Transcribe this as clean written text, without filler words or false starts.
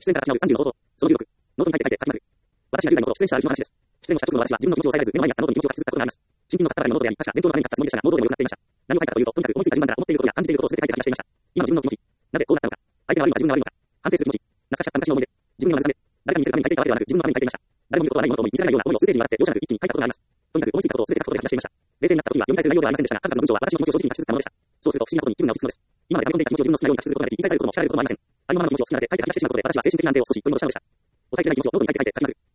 出演から始まる35の冒頭。その16。ノートに書いて書きまくる。私が10代の頃、出演したある日の話です。出演をした直後の私は自分の気持ちを抑えられず、目の前にあったノートに気持ちを書き綴ったことがあります。新品の買ったばかりのノートであり、確か伝統の前に買ったつもりでしたが、ノートでもよくなっていました。何を書いたかというと、とにかく思いついた順番から思っていることや感じていることを全て書いて書き出していました。今の自分の気持ち。なぜこうなったのか。相手が悪いのか自分が悪いのか。反省する気持ち。懐かしかった昔の思い出。自分には慰め。誰かに見せるために書いていたわけではなく、自分のために書いていました。誰も見ることがないものと思い、見せられないような思いを数ページにわたって容赦なく一気に書いたことがあります。とにかく思いついたことを全て書くことで書き出していました。冷静になった時は読み返す内容ではありませんでしたが、数々の文章は私の気持ちを正直に書き綴ったものでした。そうすると不思議なことに気分が落ち着くのです。今まで溜め込んでいた気持ちを自分の好きなように書き綴ることができ、理解されることも叱られることもありません。ありのままの気持ちを好きなので書いて書き出してしまうことで、私は精神的な安定を少し取り戻しました。抑えきれない気持ちをノートに書いて書きまくる。